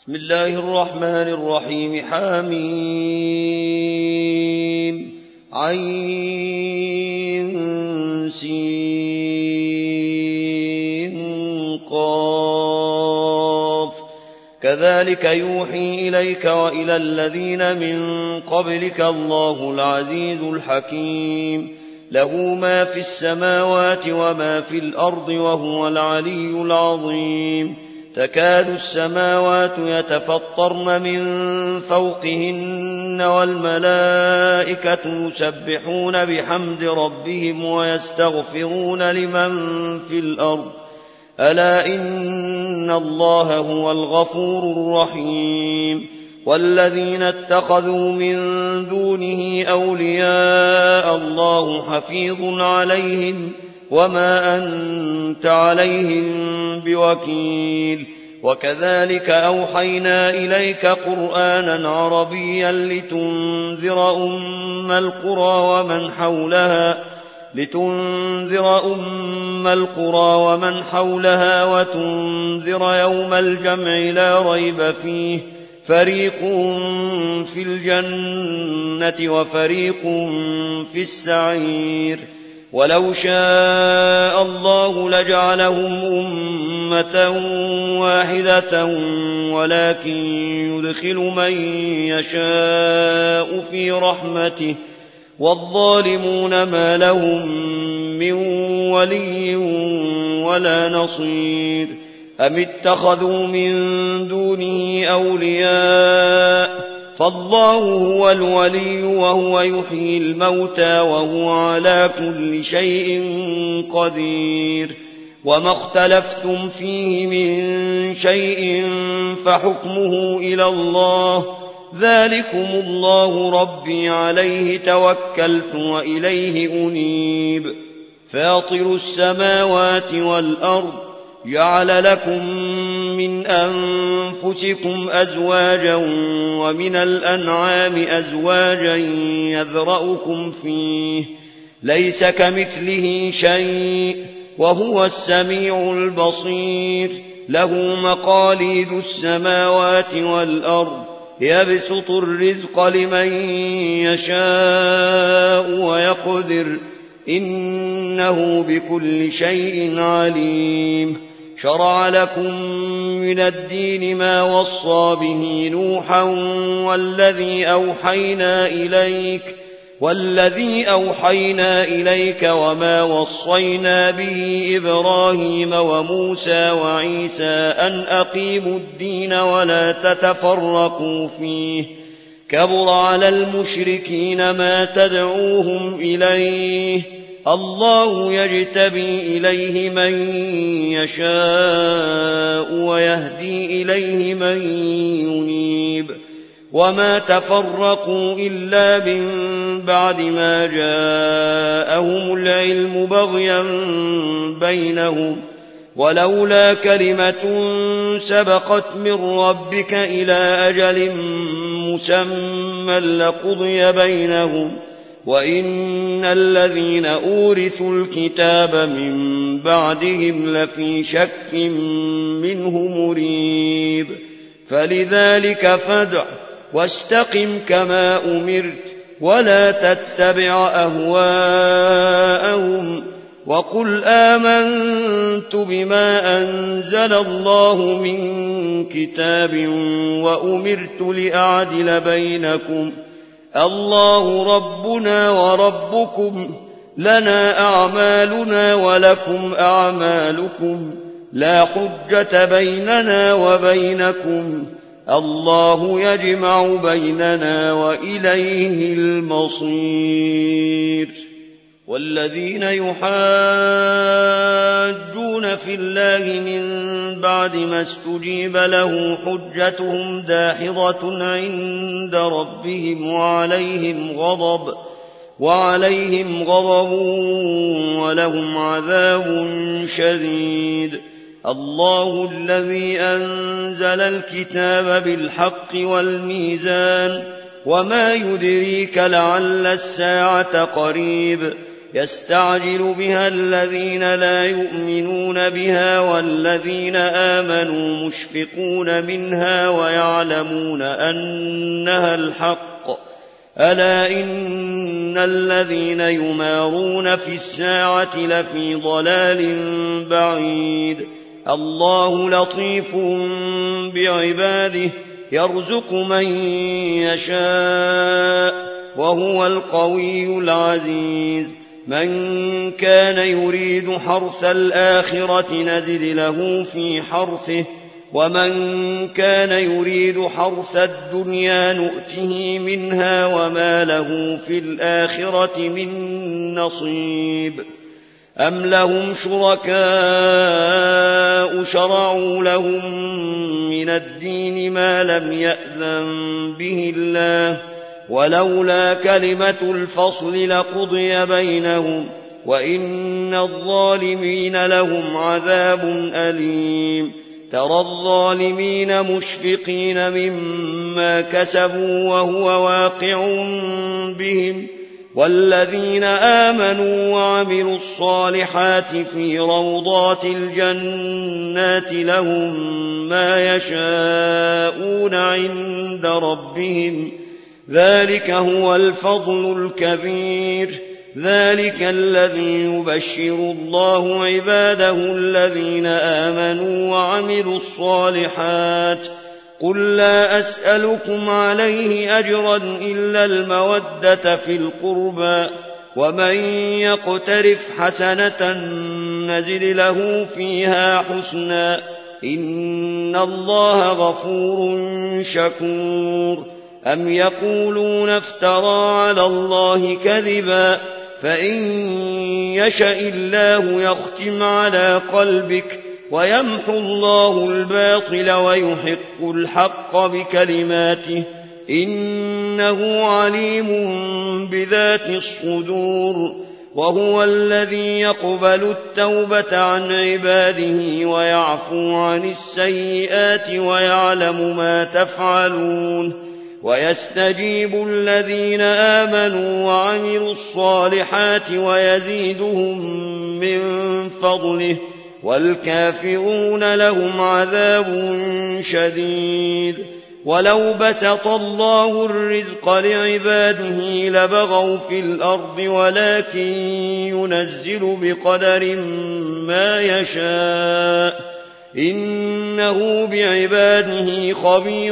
بسم الله الرحمن الرحيم. حميم عين سين قاف كذلك يوحي إليك وإلى الذين من قبلك الله العزيز الحكيم له ما في السماوات وما في الأرض وهو العلي العظيم تكاد السماوات يتفطرن من فوقهن والملائكة يسبحون بحمد ربهم ويستغفرون لمن في الأرض ألا إن الله هو الغفور الرحيم والذين اتخذوا من دونه أولياء الله حفيظ عليهم وما أنت عليهم بوكيل وكذلك أوحينا إليك قرآنا عربيا لتنذر أم القرى ومن حولها وتنذر يوم الجمع لا ريب فيه فريق في الجنة وفريق في السعير ولو شاء الله لجعلهم أمة واحدة ولكن يدخل من يشاء في رحمته والظالمون ما لهم من ولي ولا نصير أم اتخذوا من دونه أولياء فالله هو الولي وهو يحيي الموتى وهو على كل شيء قدير وما اختلفتم فيه من شيء فحكمه إلى الله ذلكم الله ربي عليه توكلت وإليه أنيب فاطر السماوات والأرض جعل لكم من أنفسكم أزواجا ومن الأنعام أزواجا يذرأكم فيه ليس كمثله شيء وهو السميع البصير له مقاليد السماوات والأرض يبسط الرزق لمن يشاء ويقدر إنه بكل شيء عليم شرع لكم من الدين ما وصى به نوحا والذي أوحينا إليك وما وصينا به إبراهيم وموسى وعيسى أن أقيموا الدين ولا تتفرقوا فيه كبر على المشركين ما تدعوهم إليه الله يجتبي إليه من يشاء ويهدي إليه من ينيب وما تفرقوا إلا من بعد ما جاءهم العلم بغيا بينهم ولولا كلمة سبقت من ربك إلى أجل مسمى لقضي بينهم وإن الذين أورثوا الكتاب من بعدهم لفي شك منه مريب فلذلك فادع واستقم كما أمرت ولا تتبع أهواءهم وقل آمنت بما أنزل الله من كتاب وأمرت لأعدل بينكم الله ربنا وربكم لنا أعمالنا ولكم أعمالكم لا حجة بيننا وبينكم الله يجمع بيننا وإليه المصير والذين يحاجون في الله من بعد ما استجيب له حجتهم داحضة عند ربهم وعليهم غضب ولهم عذاب شديد الله الذي أنزل الكتاب بالحق والميزان وما يدريك لعل الساعة قريب يستعجل بها الذين لا يؤمنون بها والذين آمنوا مشفقون منها ويعلمون أنها الحق. ألا إن الذين يمارون في الساعة لفي ضلال بعيد. الله لطيف بعباده يرزق من يشاء وهو القوي العزيز. من كان يريد حرث الآخرة نزد له في حرثه ومن كان يريد حرث الدنيا نؤته منها وما له في الآخرة من نصيب. أم لهم شركاء شرعوا لهم من الدين ما لم يأذن به الله ولولا كلمة الفصل لقضي بينهم وإن الظالمين لهم عذاب أليم. ترى الظالمين مشفقين مما كسبوا وهو واقع بهم والذين آمنوا وعملوا الصالحات في روضات الجنات لهم ما يشاءون عند ربهم ذلك هو الفضل الكبير. ذلك الذي يبشر الله عباده الذين آمنوا وعملوا الصالحات. قل لا أسألكم عليه أجرا إلا المودة في القربى ومن يقترف حسنة نزد له فيها حسنا إن الله غفور شكور. أم يقولون افترى على الله كذبا فإن يشأ الله يختم على قلبك ويمحو الله الباطل ويحق الحق بكلماته إنه عليم بذات الصدور. وهو الذي يقبل التوبة عن عباده ويعفو عن السيئات ويعلم ما تفعلون. ويستجيب الذين آمنوا وعملوا الصالحات ويزيدهم من فضله والكافرون لهم عذاب شديد. ولو بسط الله الرزق لعباده لبغوا في الأرض ولكن ينزل بقدر ما يشاء إنه بعباده خبير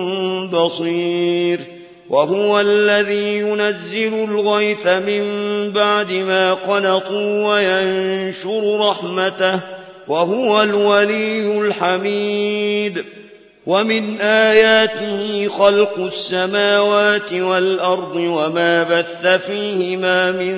بصير. وهو الذي ينزل الغيث من بعد ما قنطوا وينشر رحمته وهو الولي الحميد. ومن آياته خلق السماوات والأرض وما بث فيهما من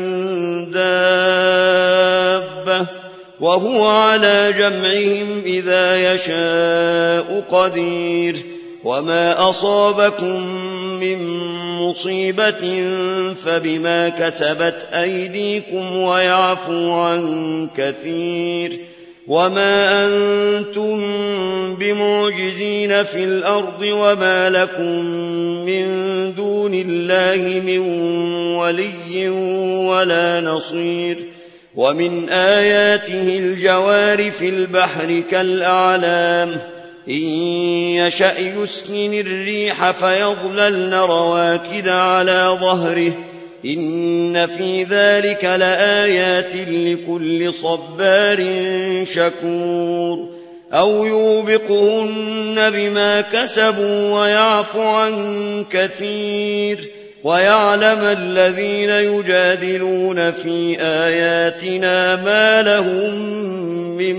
دابة وهو على جمعهم إذا يشاء قدير. وما أصابكم من مصيبة فبما كسبت أيديكم ويعفو عن كثير. وما أنتم بمعجزين في الأرض وما لكم من دون الله من ولي ولا نصير. ومن آياته الجوار في البحر كالأعلام إن يشأ يسكن الريح فيظللن رواكد على ظهره إن في ذلك لآيات لكل صبار شكور. أو يوبقهن بما كسبوا ويعفو عن كثير ويعلم الذين يجادلون في آياتنا ما لهم من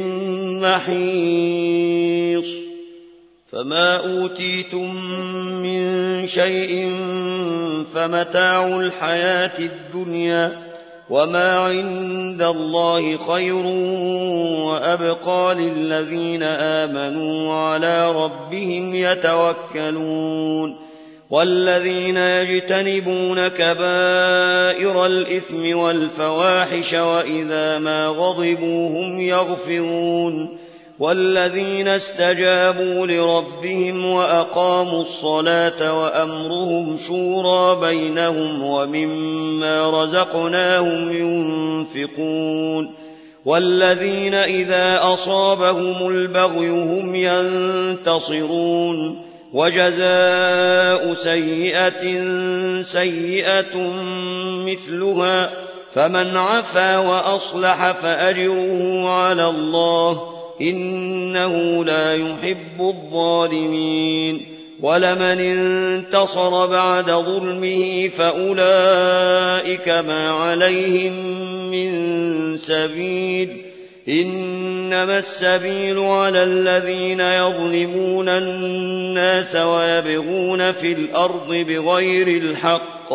محيص. فما أوتيتم من شيء فمتاع الحياة الدنيا وما عند الله خير وأبقى للذين آمنوا وعلى ربهم يتوكلون. والذين يجتنبون كبائر الإثم والفواحش وإذا ما غضبوا هم يغفرون. والذين استجابوا لربهم وأقاموا الصلاة وأمرهم شورى بينهم ومما رزقناهم ينفقون والذين إذا أصابهم البغي هم ينتصرون وجزاء سيئة سيئة مثلها فمن عفا وأصلح فأجره على الله إنه لا يحب الظالمين ولمن انتصر بعد ظلمه فأولئك ما عليهم من سبيل إنما السبيل على الذين يظلمون الناس ويبغون في الأرض بغير الحق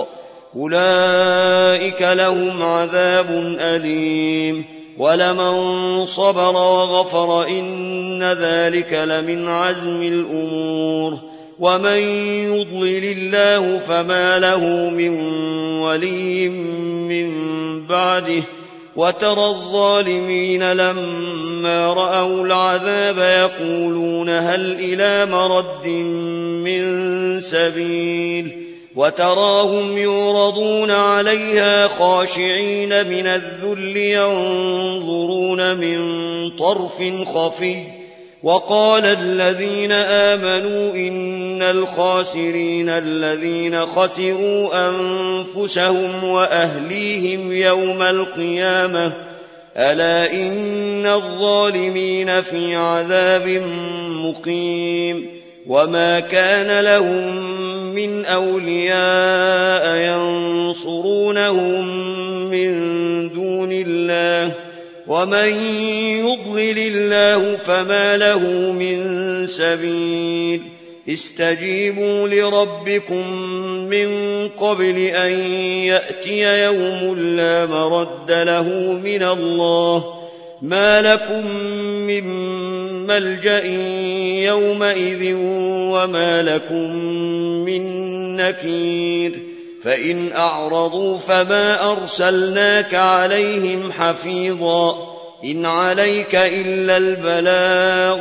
أولئك لهم عذاب أليم ولمن صبر وغفر إن ذلك لمن عزم الأمور ومن يضلل الله فما له من ولي من بعده وترى الظالمين لما رأوا العذاب يقولون هل إلى مرد من سبيل وتراهم يعرضون عليها خاشعين من الذل ينظرون من طرف خفي وقال الذين آمنوا إن الخاسرين الذين خسروا أنفسهم وأهليهم يوم القيامة ألا إن الظالمين في عذاب مقيم وما كان لهم من أولياء ينصرونهم من دون الله ومن يضلل الله فما له من سبيل استجيبوا لربكم من قبل أن يأتي يوم لا مرد له من الله ما لكم من ملجأ يومئذ وما لكم من نكير فإن أعرضوا فما أرسلناك عليهم حفيظا إن عليك إلا البلاغ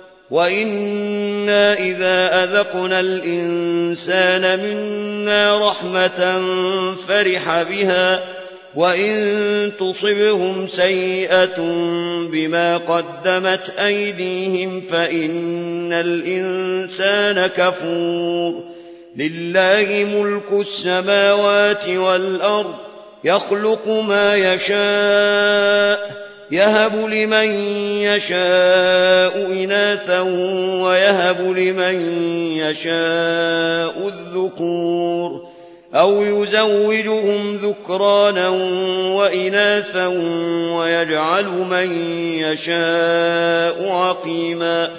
وإنا إذا أذقنا الإنسان منا رحمة فرح بها وإن تصبهم سيئة بما قدمت أيديهم فإن الإنسان كفور لله ملك السماوات والأرض يخلق ما يشاء يهب لمن يشاء إناثا ويهب لمن يشاء الذكور أو يزوجهم ذكرانا وإناثا ويجعل من يشاء عقيما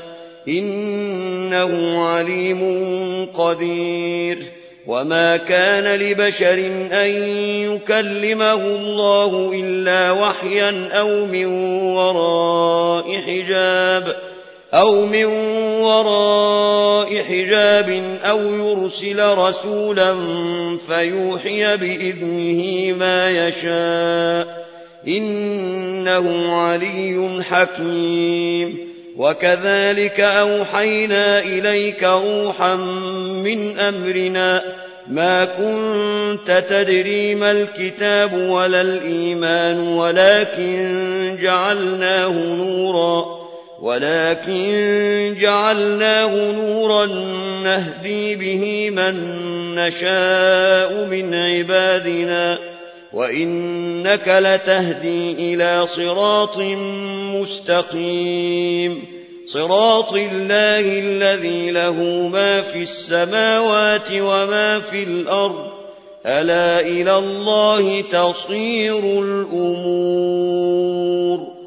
إنه عليم قدير وما كان لبشر أن يكلمه الله إلا وحيا أو من وراء حجاب أو يرسل رسولا فيوحي بإذنه ما يشاء إنه علي حكيم وكذلك أوحينا إليك روحا من أمرنا ما كنت تدري ما الكتاب ولا الإيمان ولكن جعلناه نورا نهدي به من نشاء من عبادنا وإنك لتهدي إلى صراط مستقيم صراط الله الذي له ما في السماوات وما في الأرض ألا إلى الله تصير الأمور